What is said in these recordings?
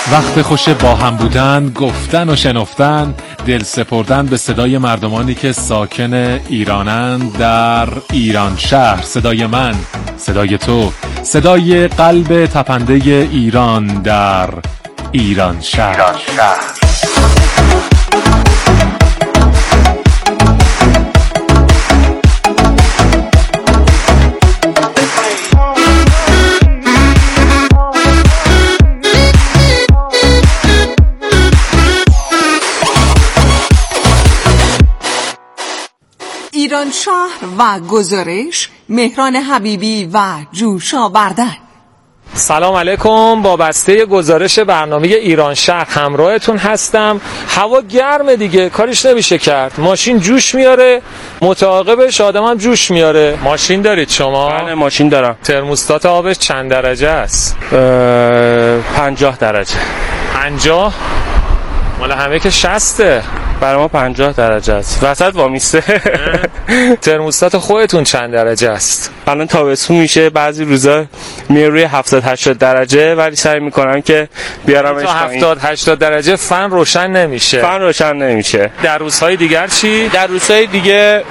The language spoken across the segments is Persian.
وقت خوش با هم بودن، گفتن و شنفتن، دل سپردن به صدای مردمانی که ساکن ایرانند در ایران شهر. صدای من، صدای تو، صدای قلب تپنده ایران در ایران شهر. ایران شهر و گزارش مهران حبیبی و جوش آوردن. سلام علیکم، با بسته گزارش برنامه ایران شهر همراهتون هستم. هوا گرمه دیگه، کاریش نمیشه کرد. ماشین جوش میاره، متعاقبش آدم هم جوش میاره. ماشین دارید شما؟ بله ماشین دارم. ترموستات آبش چند درجه است؟ 50 درجه. 50؟ مال همه که 60. برای ما 50 درجه است. وسط وامیسته. ترموستات خودتون چند درجه است؟ الان تابستون میشه، بعضی روزا میره روی 70-80 درجه، ولی سعی میکنم که بیارمش پایین. 70-80 درجه فن روشن نمیشه. فن روشن نمیشه. در روزهای دیگر چی؟ در روزهای دیگه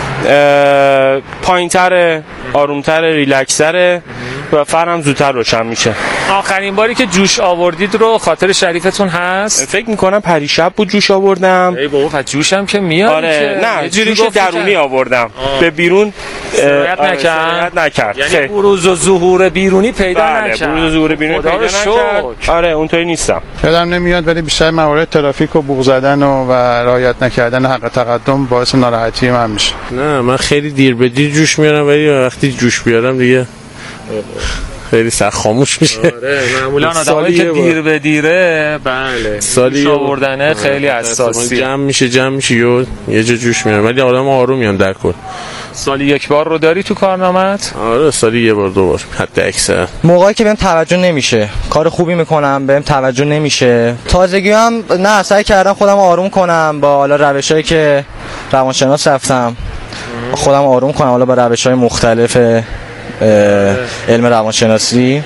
پایین‌تر، آرومتر، ریلکس‌تره و فرم زودتر روشن میشه. آخرین باری که جوش آوردید رو خاطر شریفتون هست؟ فکر میکنم پریشب بود جوش آوردم. ای بابا، پس جوشم که میاد. آره نه، جوش درونی آوردم. به بیرون سرایت نکرد. یعنی بروز و ظهور بیرونی پیدا نکرد. بروز و ظهور بیرونی پیدا نکرد. آره اونطوری نیستم. یادم نمیاد، ولی بیشتر موارد ترافیک و بوق زدن و رعایت نکردن حق تقدم باعث ناراحتی من میشه. نه من خیلی دیر به دیر جوش میارم، ولی وقتی جوش بیارم دیگه خیلی سخت خاموش میشه. آره معمولا آدمایی که دیر به دیره بله جوش آوردنه خیلی اساسی. جمع میشه یه جا جوش میارم، ولی آدم آرومیم در کل. سالی یک بار رو داری تو کارنامت؟ آره سالی یه بار دو بار حتی اکثر. موقعی که بهم توجه نمیشه، کار خوبی میکنم بهم توجه نمیشه، تازگی هم نه سعی کردم خودم آروم کنم با حالا روشایی که روانشناس رفتم خودم آروم کنم، حالا با روش‌های مختلف علم روانشناسی.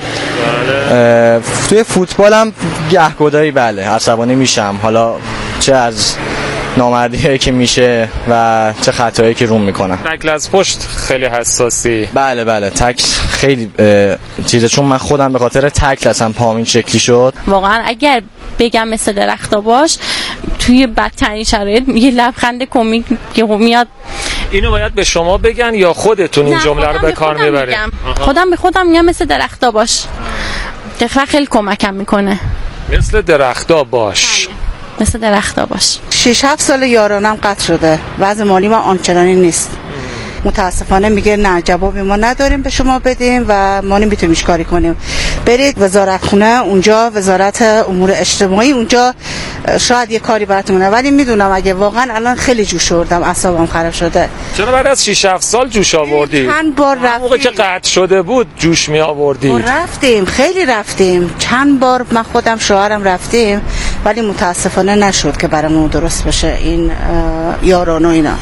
توی فوتبالم گهگداری بله عصبانی میشم، حالا چه از نامردی‌هایی که میشه و چه خطاهایی که روم میکنم. تکل از پشت خیلی حساسی. بله تکل خیلی چیزه، چون من خودم به خاطر تکل اصلا پام این شکلی شد. واقعا اگر بگم مثل درختا باش، توی بدترین شرایط یه لبخند کمیک میاد. اینو باید به شما بگن یا خودتون این جمله رو به کار میبرید؟ خودم به خودم میگم مثل درختا باش. دقیقا خیلی کمکم میکنه. مثل درختا باش. مثل درختا باش. 6-7 سال یارانم قطع شده. وضع مالی ما آنچنانی نیست. متاسفانه میگه نه جوابی ما نداریم به شما بدیم و ما نمیتونیم کاری کنیم. برید وزارت خونه، اونجا وزارت امور اجتماعی، اونجا شاید یه کاری براتونه. ولی میدونم اگه واقعا الان خیلی جوش آوردم، اعصابم خراب شده. چرا بعد از 6-7 سال جوش آوردی؟ چند بار رفتیم. موقعی که قطع شده بود جوش می آوردی؟ رفتیم، خیلی رفتیم. چند بار من خودم شوهرم رفتیم، ولی متاسفانه نشد که برامون درست بشه این یاران و اینا.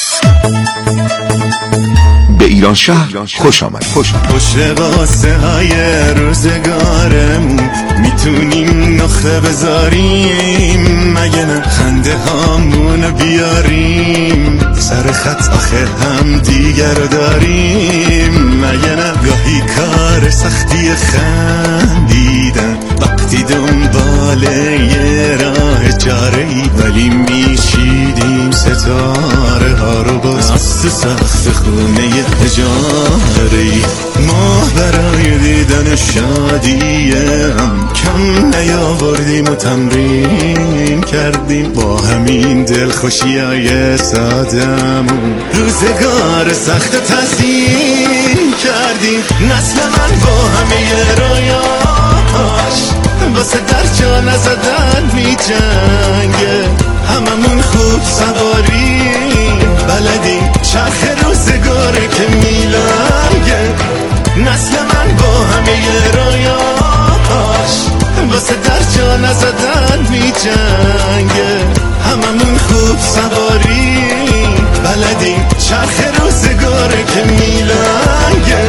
به ایران شهر خوش آمد. خوش قاسه های روزگارم میتونیم نخه بذاریم، مگه نه خنده هامونو بیاریم، سر خط آخه هم دیگر داریم، مگه نه گاهی کار سختی خندیدن وقتی دنبال یه راه چاره‌ای، ولی میشیدیم ستاره ها رو باز تو سقف خونه اجاره‌ای. ما برای دیدن شادی هم کم نیاوردیم و تمرین کردیم، با همین دلخوشی‌های سادمون روزگار سخت تزیین کردیم. نسل من با همه رویاهاش واسه در جا نزدن می جنگه، هممون خوب سواریم بلدیم، چرخ روزگاره که میلنگه. نسل من با همه رویاهاش واسه در جا نزدن می جنگه، هممون خوب سواریم بلدیم، چرخ روزگاره که میلنگه.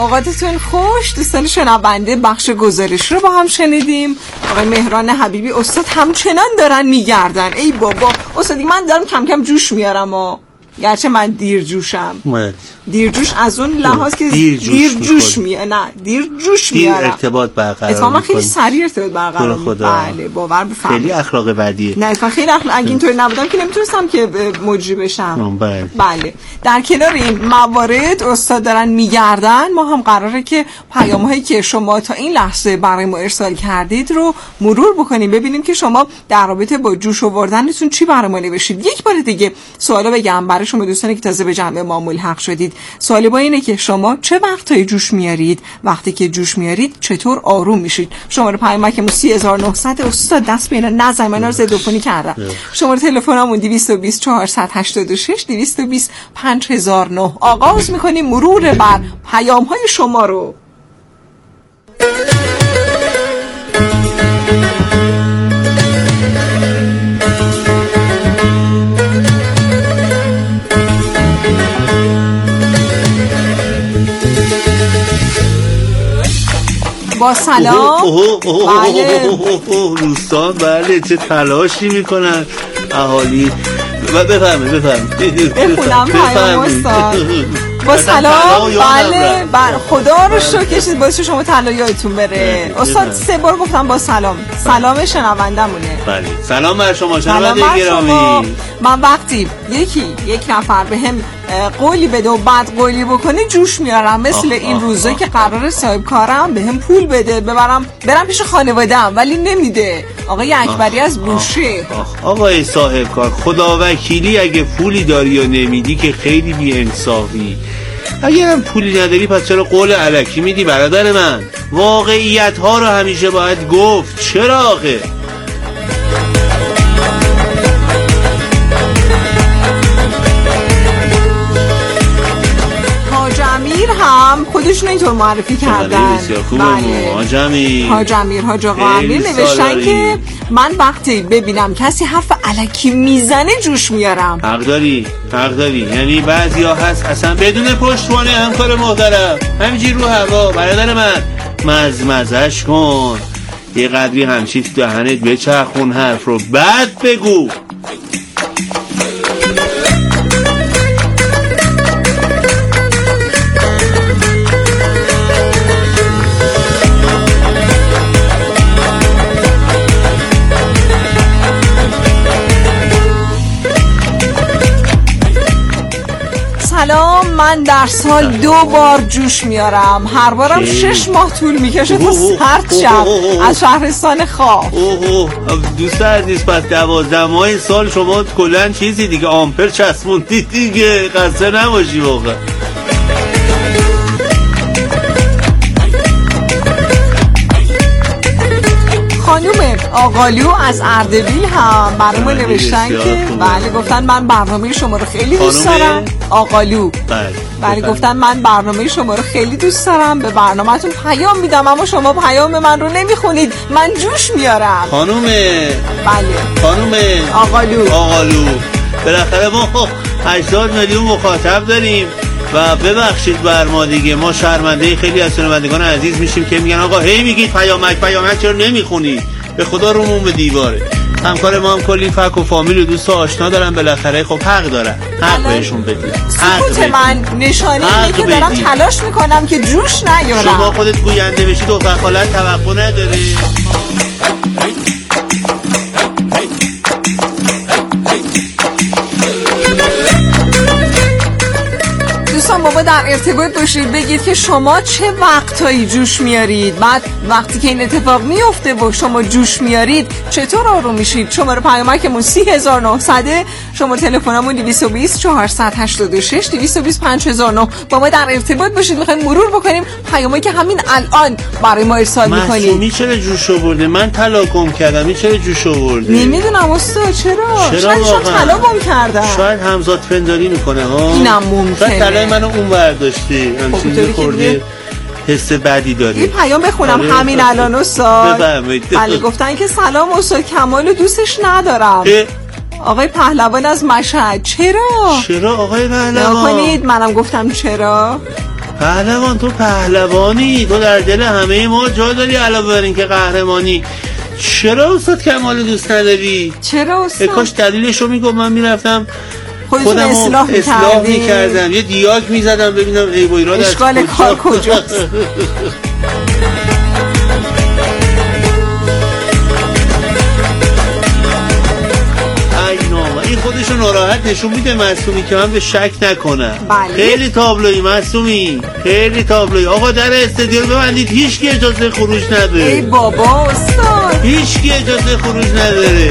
اوقاتتون خوش دوستان شنونده. بخش گزارش رو با هم شنیدیم. آقای مهران حبیبی استاد همچنان دارن میگردن. ای بابا استادی من دارم کم کم جوش میارم و گرچه من دیرجوش از اون لحاظ که دیرجوش میارم. ارتباط برقرار اتفاقا خیلی سریع ارتباط برقرار بله باور بفرمایید. خیلی اخلاق بدیه. نه اتفاقا خیلی اگه اینطوری نبودم که نمیتونستم که مجری بشم. بله در کنار این موارد استاد دارن میگردن. ما هم قراره که پیام‌هایی که شما تا این لحظه برای ما ارسال کردید رو مرور بکنیم، ببینیم که شما در رابطه با جوش آوردنتون چی برای ما نوشتید. یک بار دیگه سوالا بگم برای شما دوستانی که تازه به جمع ما ملحق شدید. سوال با اینه که شما چه وقتایی جوش میارید؟ وقتی که جوش میارید چطور آروم میشید؟ شماره پیامکمون 3900 استاد دست به اینا نزن، من رو ضدوفونی کردم. شماره تلفنمون 220 486 220 5009. آغاز میکنیم مرور بر پیام‌های شما رو. با سلام. بله دوستان بله چه تلاشی میکنن اهالی. بفرمایید بخونم پیام استاد. با سلام. بله خدا رو شکر چیز باعث شما طلاییتون بره. استاد 3 بار گفتم با سلام. سلام شنوندمونه. بله سلام بر شما شنونده گرامی. من وقتی یک نفر بهم قولی بده و بعد قولی بکنه جوش میارم. مثل این روزا که قراره صاحب کارم بهم پول بده برم پیش خانواده‌ام ولی نمیده. آقای اکبری از بوشه. آقای صاحب کار خدا وکیلی اگه پولی داری و نمیدی که خیلی بی انصافی. اگه هم پولی نداری پس چرا قول الکی میدی برادر من؟ واقعیت ها رو همیشه باید گفت. چرا آخه؟ امیر هم خودشون اینطور معرفی کردن. بله حاج امیر حاج آقا امیر نوشتن که من وقتی ببینم کسی حرف الکی میزنه جوش میارم. حق داری یعنی بعضی ها هست اصلا بدون پشتوانه همکار محترم همینجوری رو هوا. برادر من مزمزش کن یه قدری همچی تو دهنت بچرخون حرف رو بعد بگو. سلام من در سال 2 بار جوش میارم. هر بارم 6 ماه طول میکشه تا سرد شم از شهرستان خواه. دوست عزیز پس 12 ماه سال شما کلن چیزی دیگه آمپر چسبوندی دیگه. قصه نباشی واقعا. خانوم آقالو از اردبیل هم برای ما نوشتن که بله گفتن من برنامه شما رو خیلی دوست دارم. آقالو بله گفتن من برنامه شما رو خیلی دوست دارم، به برنامه‌تون پیام میدم اما شما پیام من رو نمیخونید، من جوش میارم. خانوم آقالو بالاخره ما 80 میلیون مخاطب داریم و ببخشید بر ما دیگه، ما شرمنده خیلی از شنوندگان عزیز میشیم که میگن آقا هی میگید پیامک چرا نمیخونید؟ به خدا رومون به دیواره. همکار ما هم کلی فک و فامیل و دوست و آشنا دارن، بالاخره خب حق دارن، حق بهشون بدید. سکوت من نشانه اینه که دارم تلاش میکنم که جوش نیارم. شما خودت گوینده بشید و خالت توقع نداره. دوستان بابا در ارتباط باشید، بگید که شما چه وقتایی جوش میارید، بعد وقتی که این اتفاق میفته و شما جوش میارید چطور آروم میشید. شماره پیامکمون 3900، شماره تلفنمون 220 486 220 5009. با ما در ارتباط باشید. میخوایم مرور بکنیم پیامایی که همین الان برای ما ارسال میکنید. معصومی چرا جوش آورده؟ من طلا گم کردم، این چرا جوش آورده؟ نمیدونم استاد چرا شاید طلا گم کردم، شاید همزاد پنداری میکنه ها، اینم ممکنه. منو اون برداشتی همچنین خورده حس بدی داری. این پیام بخونم همین الان استاد. بله گفتن که سلام استاد کمالو دوستش ندارم. آقای پهلوان از مشهد. چرا آقای پهلوان؟ کنید منم گفتم چرا. پهلوان تو پهلوانی، تو در دل همه ما جا داری علاوه بر این که قهرمانی. چرا استاد کمال دوست نداری؟ چرا استاد؟ کاش دلیلشو میگم، من میرفتم خودم اصلاح میکردم، یه دیاگ میزدم ببینم ای با ایراد اشکال کار کجاست. این خودشو ناراحت نشون میده معصومی که من به شک نکنم. بله. خیلی تابلویی معصومی، خیلی تابلویی. آقا در استادیوم ببندید، هیچ کی اجازه خروج نداره. ای بابا استاد، هیچ کی اجازه خروج نداره.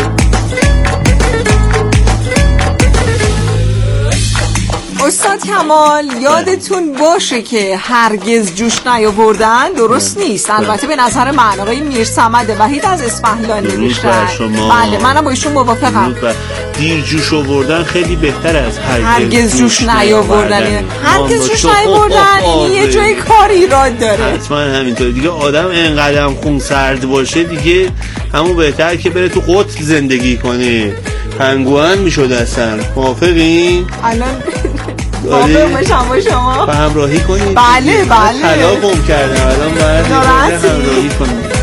استاد کمال یادتون باشه که هرگز جوش نیاوردن درست نیست. البته به نظر من آقای میرصمد وحید از اصفهان نوشتن. بله منم با ایشون موافقم. دیر جوش آوردن خیلی بهتر از هرگز جوش نیاوردن. هرگز جوش نیاوردن یه جای کار ایراد داره. حتما همینطوره دیگه. آدم انقدرم خون سرد باشه دیگه همون بهتر که بره تو قطب زندگی کنه، پنگوئن میشد اصلا. موافقین؟ الان موافق بشم با شما با همراهی کنید. بله بله طلا گم کردم الان باید همراهی کنید.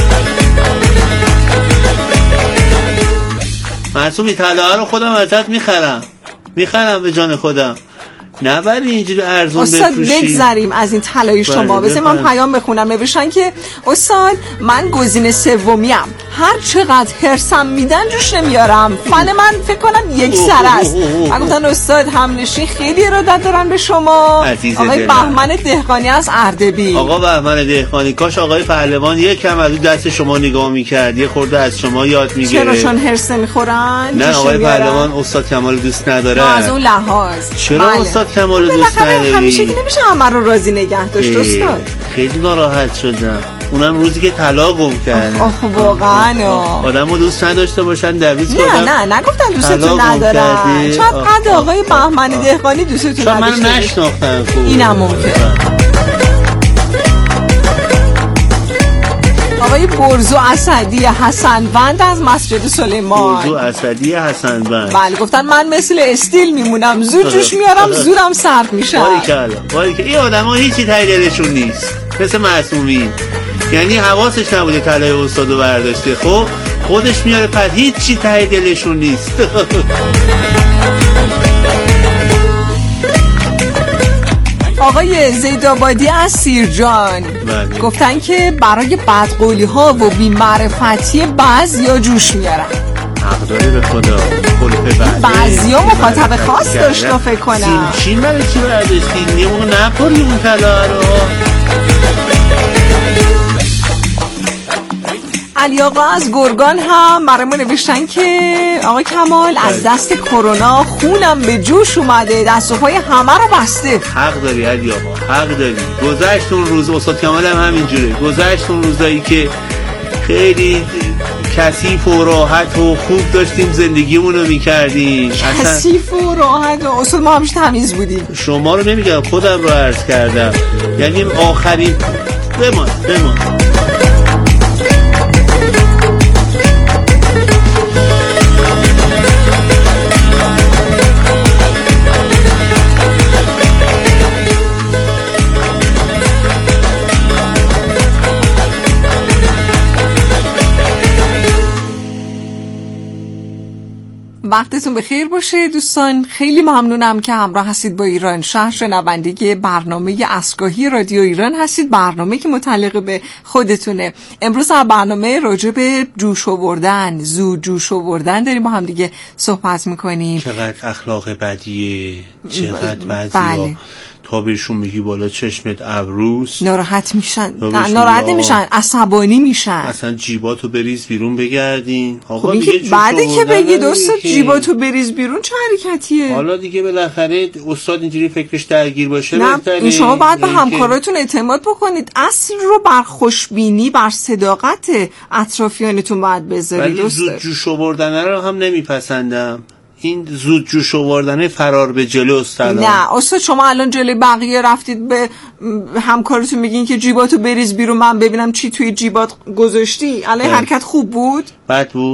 معصومی طلا رو خودم ازت میخرم به جان خودم، نه ولی اینجوری ارزون بفروشی. استاد بگذریم از این طلای شما. بذار من پیام بخونم. نوشتن که استاد من گزینه سومیم، هر چقدر هرسم میدن جوش نمیارم، فن من فکر کنم یک سر است. من گفتن استاد همنشین خیلی ارادت دارن به شما. آقای بهمن دهقانی از اردبیل. آقا بهمن دهقانی، کاش آقای پهلوان یکم از دست شما نگاه میکرد، یه خورده از شما یاد میگیره. چرا چون هرس نمیخورن؟ نه آقای پهلوان استاد کمال دوست نداره. از اون لحاظ چرا استاد کمال دوست نداری؟ همیشه که نمیشه همه رو راضی نگه داشت استاد. خیلی ناراحت شدم، اونم روزی که طلا گم کردم. آخ واقعا آدمو دوست نداشته باشن دویز کنن. نه نگفتن دوستتون ندارن، شاید قد آقای بهمن دهقانی دوستتون نداشته. من نشناختم. اینم ممکنه. آقای برزو اسدی حسنوند از مسجد سلیمان. برزو اسدی حسنوند. بله گفتن من مثل استیل میمونم، زود جوش میارم زودم سرد میشم. باریکلا. این آدما هیچی ته دلشون نیست مثل معصومی، یعنی حواسش نبوده طلای استادو برداشته، خب خودش میاره پس هیچی ته دلشون نیست. آقای زیدآبادی از سیرجان گفتن که برای بدقولی ها و بی‌معرفتی بعضیا جوش میارن. حق داری به خدا. بعضیا مخاطب خاص داشت فکر کنم. سیمچین برای چی برداشتین؟ یه موقع نپاری اون طلا رو. علی آقا از گرگان هم برای ما نوشتن که آقا کمال از دست کرونا خونم به جوش اومده، دست و پای همه رو بسته. حق داری علی آقا، حق داری. گذشت اون روز، استاد کمال هم همینجوره، گذشت اون روزایی که خیلی کثیف و راحت و خوب داشتیم زندگیمون رو میکردیم. کثیف و راحت و اصلا ما همیشه تمیز بودیم. شما رو نمیگم، خودم رو عرض کردم، یعنی آخرین بمان وقتتون بخیر باشه دوستان. خیلی ممنونم که همراه هستید با ایران شهر، شنونده برنامه اسگاهی رادیو ایران هستید، برنامه که متعلق به خودتونه. امروز در برنامه راجع به جوش آوردن، زود جوش آوردن داریم با هم دیگه صحبت میکنیم. چقدر اخلاق بدیه، چقدر بعضیا تا بهشون میگی بالا چشمت ابروست ناراحت میشن. ناراحت نمیشن، عصبانی میشن. اصلا جیباتو بریز بیرون بگردین. آقا میگه بعدی که بگید استاد جیباتو بریز بیرون چه حرکتیه؟ حالا دیگه بالاخره استاد اینجوری فکرش درگیر باشه بهتره. این شما باید به همکاراتون اعتماد بکنید. اصل رو بر خوشبینی، بر صداقت اطرافیانتون باید بذارید. ولی زود جوش آوردن رو هم نمیپسندم. این زود جوش آوردن فرار به جلو استاد. نه استاد شما الان جلوی بقیه رفتید به همکارتون میگین که جیباتو بریز بیرون من ببینم چی توی جیبات گذاشتی. الان حرکت خوب بود؟ بد بود.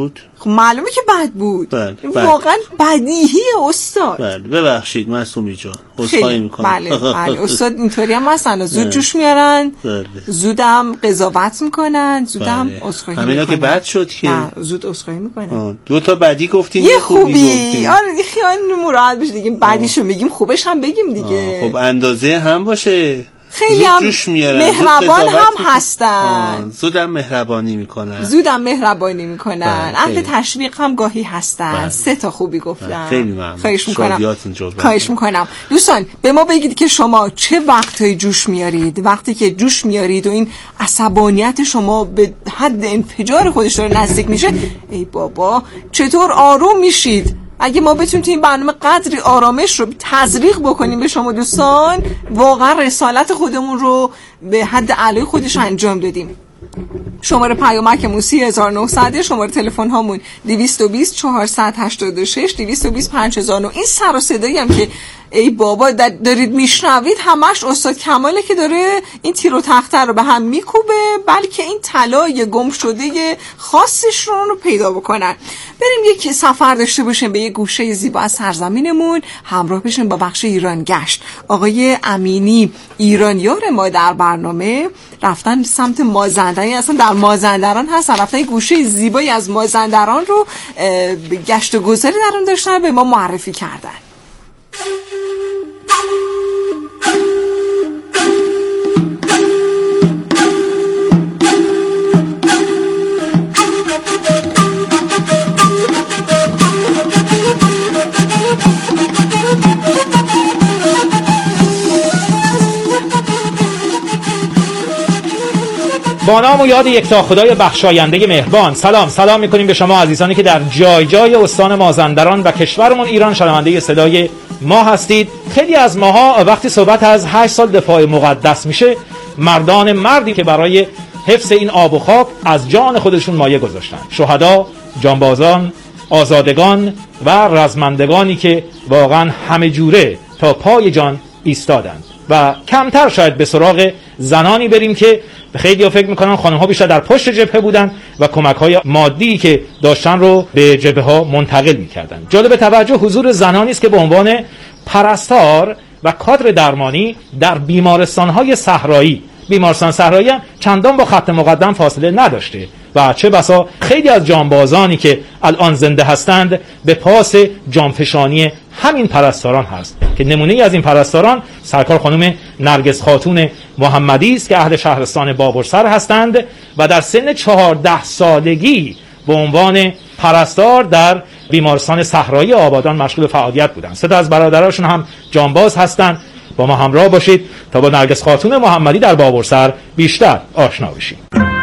معلومه که بد بود. واقعا بدیهی استاد. بله ببخشید معصومی جان، عذرخواهی میکنم. بله استاد اینطوری هم هستن، زود جوش میارن، زودم قضاوت میکنن، زودم عذرخواهی میکنن. همینا که بد شد که زود عذرخواهی میکنن. دو تا بدی گفتین، یه خوبی. آره خیال مراحت بشه دیگه، بعدیشو میگیم خوبش هم بگیم دیگه. خب اندازه هم باشه. خیلی هم مهربان هم هستن، زودم مهربانی میکنن، اهل تشویق هم گاهی هستن. 3 تا خوبی گفتن. خیلی ممنون. خواهش میکنم. دوستان به ما بگید که شما چه وقتایی جوش میارید؟ وقتی که جوش میارید و این عصبانیت شما به حد انفجار خودش داره نزدیک میشه، ای بابا چطور آروم میشید؟ اگه ما بتونیم تو این برنامه قدری آرامش رو تزریق بکنیم به شما دوستان، واقعا رسالت خودمون رو به حد اعلای خودش انجام دادیم. شماره پیامک 3900، شماره تلفن هامون 220 486 220 5009. این سر و صدایی هم که ای بابا دارید میشنوید همش استاد کماله که داره این تیر و تخته رو به هم میکوبه، بلکه این طلای گم شده خاصش رو پیدا بکنن. بریم یک سفر داشته باشیم به یک گوشه زیبا از سرزمینمون، همراه بشیم با بخش ایران گشت. آقای امینی ایرانیار ما در برنامه رفتن سمت مازندران، اصلا در مازندران هستن، رفتن یک گوشه زیبایی از مازندران رو گشت و گذاری در اون داشتن، به ما معرفی کردن. با نام و یاد یکتا خدای بخشاینده مهربان سلام میکنیم به شما عزیزانی که در جای جای استان مازندران و کشورمون ایران شنونده صدای ما هستید. خیلی از ماها وقتی صحبت از 8 سال دفاع مقدس میشه، مردی که برای حفظ این آب و خاک از جان خودشون مایه گذاشتن، شهدا، جانبازان، آزادگان و رزمندگانی که واقعا همه جوره تا پای جان ایستادند و کمتر شاید به سراغ زنانی بریم که خیلی ها فکر میکنن خانم ها بیشتر در پشت جبهه بودن و کمک های مادی که داشتن رو به جبهه ها منتقل میکردن. جالب توجه حضور زنانی است که به عنوان پرستار و کادر درمانی در بیمارستان های صحرایی، بیمارستان صحرایی هم چندان با خط مقدم فاصله نداشته و چه بسا خیلی از جانبازانی که الان زنده هستند به پاس جانفشانی همین پرستاران هست که نمونه از این پرستاران سرکار خانم نرگس خاتون محمدی است که اهل شهرستان بابرسر هستند و در سن 14 سالگی به عنوان پرستار در بیمارستان صحرایی آبادان مشغول فعالیت بودند. 3 تا از برادراشون هم جانباز هستند. با ما همراه باشید تا با نرگس خاتون محمدی در بابرسر بیشتر آشنا بشیم.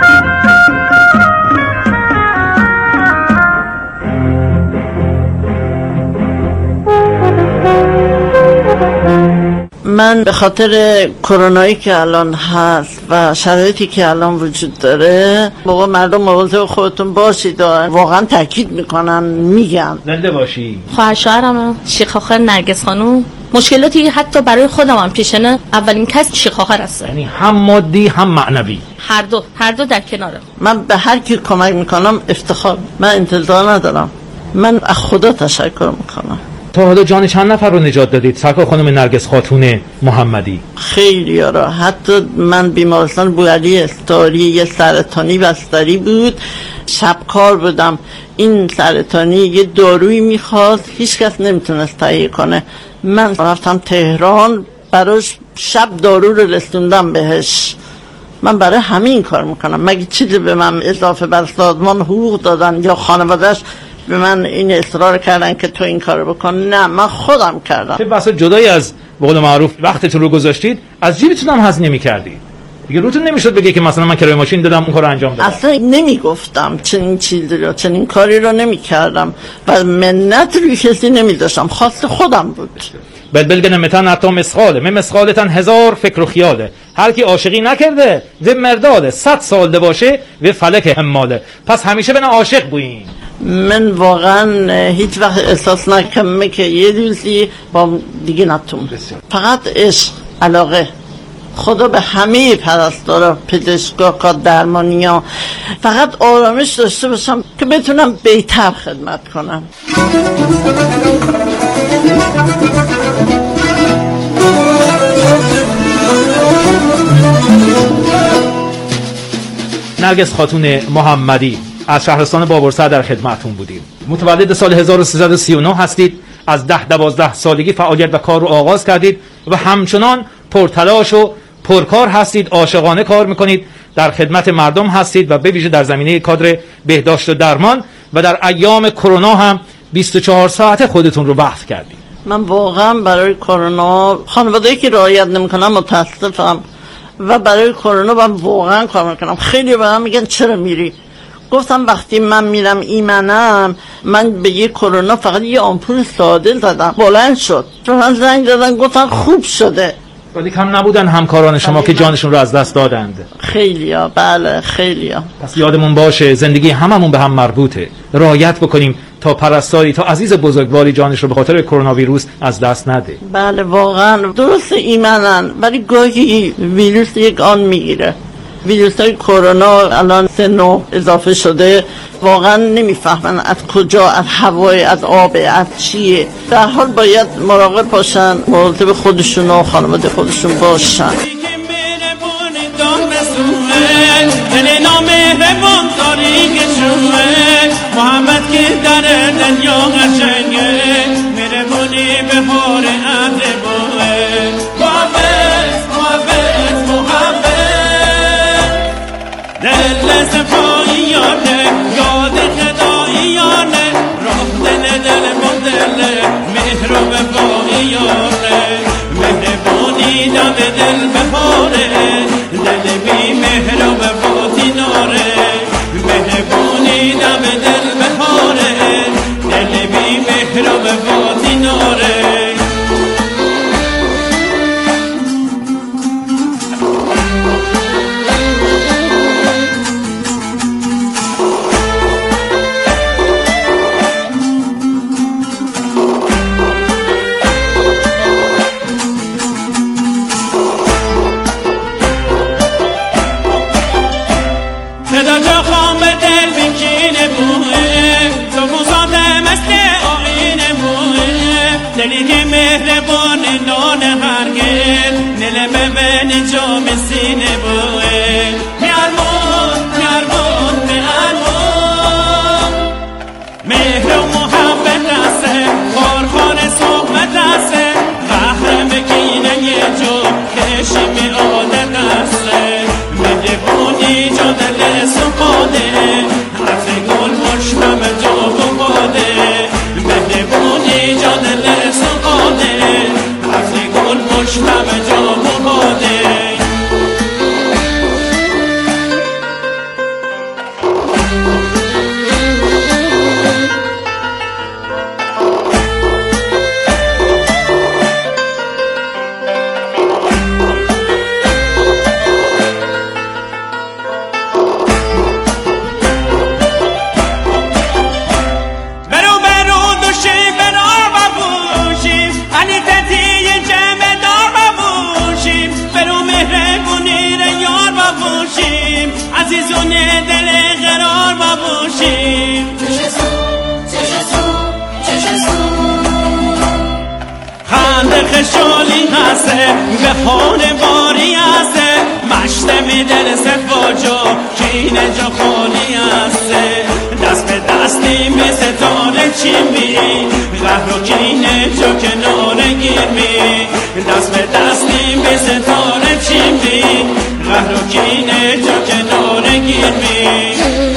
من به خاطر کرونایی که الان هست و شرایطی که الان وجود داره، بابا مردم مواظب خودتون باشید. واقعا تاکید میکنن، میگن زنده باشی. خواهر شوهرم شیخ آخر نرگس خانم مشکلاتی حتی برای خودم هم پیشنه، اولین کس شیخ آخر هست، یعنی هم مادی هم معنوی، هر دو در کناره. من به هر کی کمک میکنم افتخار، من انتظار ندارم، من از خدا تشکر میکنم. تا حالا جان چند نفر رو نجات دادید سرکار خانم نرگس خاتون محمدی؟ خیلی را، حتی من بیمارستان بوعلی استاری یه سرطانی بستری بود، شب کار بودم، این سرطانی یه دارویی میخواست، هیچ کس نمیتونست تهیه کنه، من رفتم تهران براش شب دارو رو رسوندم بهش. من برای همین کار میکنم. مگه چیزی به من اضافه بر سازمان حقوق دادن یا خانوادهش به من این اصرار کردن که تو این کارو بکن؟ نه، من خودم کردم. چه بسا جدای از به قول معروف وقتتون رو گذاشتید، از جیبتون هم هزینه می‌کردید. دیگه روتون نمیشد بگه که مثلا من کرایه ماشین دادم اون کارو انجام دادم. اصلا نمیگفتم چنین چیزی رو، چنین کاری رو نمی‌کردم و منت روی کسی نمی‌داشتم، خواست خودم بود. بلبل متن حتی مسخاله، من مسخالتن 1000 فکر و خیاله. هر کی عاشقی نکرده و مرداده 100 سال ده باشه و فلک هماله. پس همیشه بنا عاشق بوین. من واقعا هیچ وقت احساس نکنم که یه روزی با دیگه نتون، فقط عشق، علاقه، خدا به همه پرستارا، پزشکا، درمانی‌ها فقط آرامش داشته باشم که بتونم بهتر خدمت کنم. نرگس خاتون محمدی از شهرستان بابرسر در خدمتتون بودیم. متولد سال 1339 هستید. از 10-12 سالگی فعالیت و کار رو آغاز کردید و همچنان پرتلاش و پرکار هستید. عاشقانه کار میکنید، در خدمت مردم هستید و به ویژه در زمینه کادر بهداشت و درمان و در ایام کرونا هم 24 ساعته خودتون رو وقف کردید. من واقعا برای کرونا خانواده‌ای که رعایت نمی‌کنن متاسفم و برای کرونا من واقعا کار میکنم. خیلی به من میگن چرا میری؟ گفتم وقتی من میرم ایمنم، من به یه کرونا فقط یه آمپول ساده زدم، بلند شد. چون من زنگ دادن گفتن خوب شده. ولی کم نبودن همکاران شما که جانشون رو از دست دادند. خیلیا، بله خیلیا. پس یادمون باشه زندگی هممون به هم مربوطه. رعایت بکنیم تا پرستاری، تا عزیز بزرگواری جانش رو به خاطر کرونا ویروس از دست نده. بله واقعا درست ایمنن، ولی گاهی ویروس یک آن میگیره. ویروس های کرونا الان 3 نوع اضافه شده، واقعا نمیفهمن از کجا، از هوای، از آب، از چیه. در حال باید مراقب باشن، مراقب خودشون و خانواده خودشون باشن. محمد که در دنیا قشنگه، مهربونی به بار عهد بوه. محمد دل صفاییانه، یاد خداییانه، راه دل مدل مهر و وفاییانه، مهربونی دم دل بهاره، دل بی مهر و وفاتی ناره، مهربونی دم دل بهاره، دل بی مهر و وفاتی ناره. دلی که مهربان نان هرگز، نل ببن جام سینه بوه. میارمون مهر و محبت رسه، خارخار صحبت رسه، قهر بگینه یه جو کشیم عادت رسه، مهربونی جو دل سپاده، حرف گل مشتم جو بباده، مهربونی جو دل سپاده، حرف گل مشتم جو بباده. خشالی هسته بهار باری هسته، مشت می دل سفاجا کینه جا خالی هسته، دست به دستی می ستاره چیمی، قهر و کینه جا کناره گیرمی، دست به دستی می ستاره چیمی، قهر و کینه جا کناره گیرمی.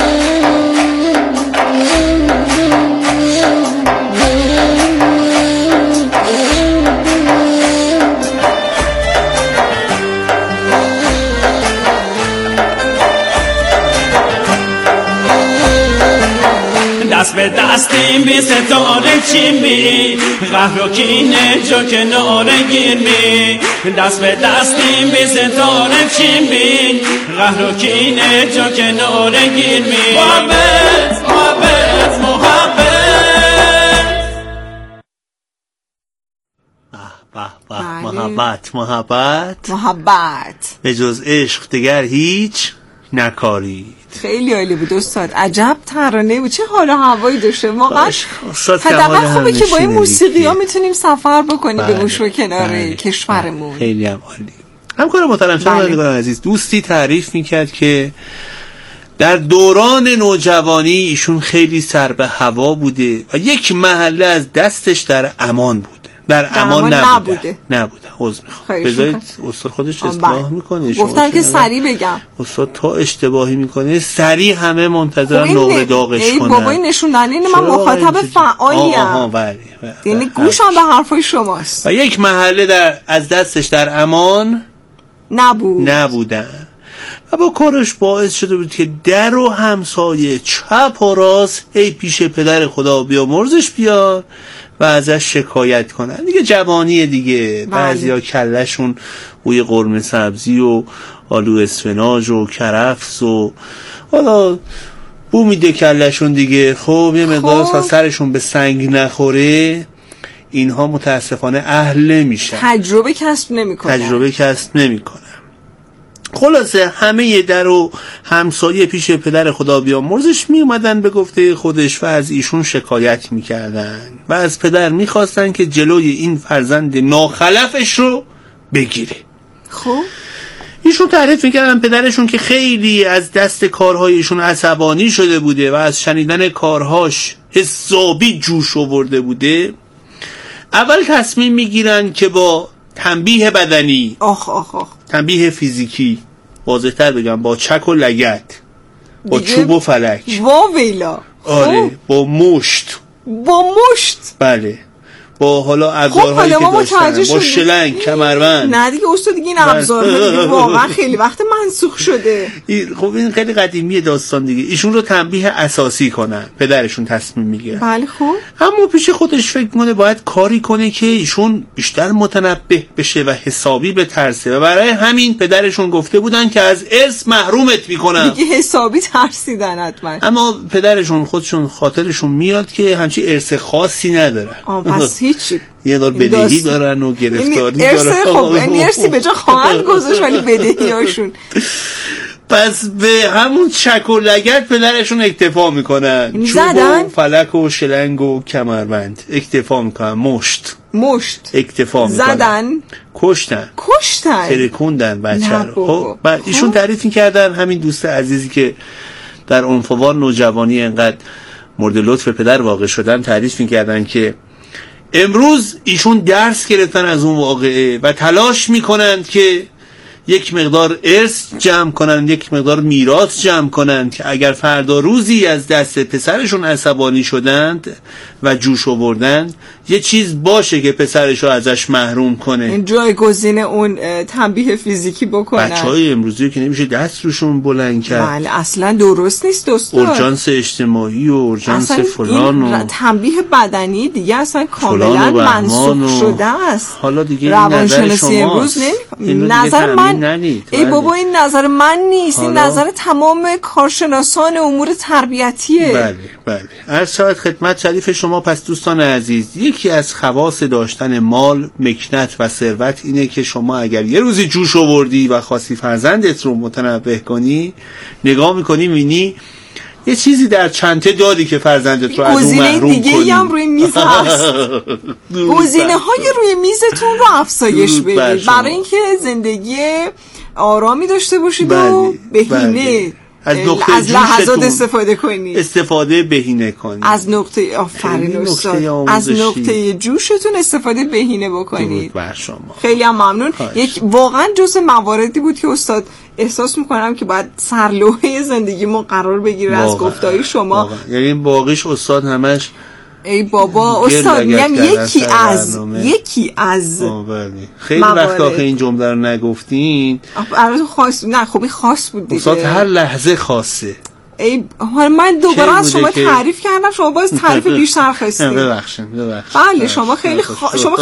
دست به دستیم بی ستاره چیمی، قهر و کینه جا کناره گیرمی، دست به دستیم بی ستاره چیمی، قهر و کینه جا کناره گیرمی. محبت محبت به جز عشق دیگر هیچ نکارید. خیلی عالی بود استاد، عجب ترانه بود، چه حال و هوایی داشته واقعا. حداقل خوبه که با این موسیقی ها میتونیم سفر بکنیم به گوش و کنار کشورمون. خیلی هم عالی. همکار محترم شنوندگان عزیز، دوستی تعریف میکرد که در دوران نوجوانی ایشون خیلی سر به هوا بوده و یک محله از دستش در امان بوده. در امان نبوده. عذر میخوام. بذارید استاد خودش اصلاح میکنه. گفتم که سریع بگم. استاد تا اشتباهی میکنه سریع همه منتظر نقره داغش کنن. بابا این نشوندن اینه من مخاطب فعالیم. یعنی گوشم به حرفای شماست. و یک محله از دستش در امان نبودن. و با کارش باعث شده بود که در و همسایه چپ و راست پیش پدر خدا بیامرزش بیاد و ازش شکایت کنن. دیگه جوانیه دیگه، بعضیا کلشون بوی قرمه سبزی و آلو اسفناج و کرفس و حالا بو میده کلشون دیگه. خب یه مقدار تا سرشون به سنگ نخوره اینها متاسفانه اهل نمیشن، تجربه کسب نمیکنن. خلاصه همه در و همسایه پیش پدر خدا بیامرزش می اومدن به گفته خودش و از ایشون شکایت میکردن و از پدر میخواستن که جلوی این فرزند ناخلفش رو بگیره. خب ایشون تعریف میکردن پدرشون که خیلی از دست کارهایشون عصبانی شده بوده و از شنیدن کارهاش حسابی جوش آورده بوده. اول تصمیم میگیرن که با تنبیه بدنی، تنبیه فیزیکی، واضح‌تر بگم با چک و لگد، با چوب و فلک، واویلا، آره، با مشت، بله، با حالا ابزارهایی که داشتن، با شلنگ، کمربند. نه دیگه استاد دیگه این ابزارها واقعا خیلی وقت منسوخ شده. خب این خیلی قدیمی داستان دیگه. ایشون رو تنبیه اساسی کنن، پدرشون تصمیم میگیره. بله خوب. اما پیش خودش فکر کنه باید کاری کنه که ایشون بیشتر متنبه بشه و حسابی بترسه و برای همین پدرشون گفته بودن که از ارث محرومت میکنن. دیگه حسابی ترسیدن حتما. اما پدرشون خودشون خاطرشون میاد که همچی ارث خاصی ندارن. پس هیچی. یه دار بدهی دارن و گرفتاری دارن. خب ارثی به جا خواهند گذاشت ولی بدهی هاشون. پس به همون چک و لگد پدرشون اکتفا میکنن. چوب و فلک و شلنگ و کمربند اکتفا میکنن. مشت اکتفا میکنن. زدن، کشتن، ترکوندن بچه رو. خب ایشون تعریف میکردن، همین دوست عزیزی که در عنفوان نوجوانی انقدر مورد لطف پدر واقع شدن تعریف میکردن که امروز ایشون درس گرفتن از اون واقعه و تلاش میکنند که یک مقدار ارث جمع کنن، یک مقدار میراث جمع کنن که اگر فردا روزی از دست پسرشون عصبانی شدند و جوش آوردند یه چیز باشه که پسرشو ازش محروم کنه. این جایگزین اون تنبیه فیزیکی بکنن. بچهای امروزی که نمیشه دست روشون بلند کرد. بله اصلا درست نیست دوستان. اورژانس اجتماعی و اورژانس فلان و تنبیه بدنی دیگه اصلا کاملا منسوخ شده است. حالا دیگه روانشناسی امروز نظر من ای بابا این نظر من نیست، این نظر تمام کارشناسان امور تربیتیه. بله عرض شود خدمت شریف شما. پس دوستان عزیز، یکی از خواص داشتن مال، مکنت و ثروت اینه که شما اگر یه روزی جوش آوردی و خواستی فرزندت رو متنبه کنی، نگاه میکنی میبینی یه چیزی در چنته دادی که فرزندت رو از اون محروم کنی. گزینه دیگه هم روی میز هست. گزینه های روی میزتون رو افزایش بدید برای اینکه زندگی آرامی داشته باشید و بهینه از لحظات استفاده کنید. استفاده بهینه کنید. از نقطه آفرین استاد، از نقطه جوشتون استفاده بهینه بکنید. بر شما خیلی هم ممنون. یک واقعا جزء مواردی بود که استاد احساس میکنم که باید سرلوحه زندگیمون قرار بگیره از گفتهای شما. یعنی باقیش استاد همش ای بابا استاد میگم یکی از خیلی وقتا که این جمله رو نگفتین. خاص نه خب این خاص بود دیگه. استاد هر لحظه خاصه. ای من دوباره از شما تعریف کردم، شما باز تعریف بیشتر خواستید. ببخشید. بله شما خیلی شما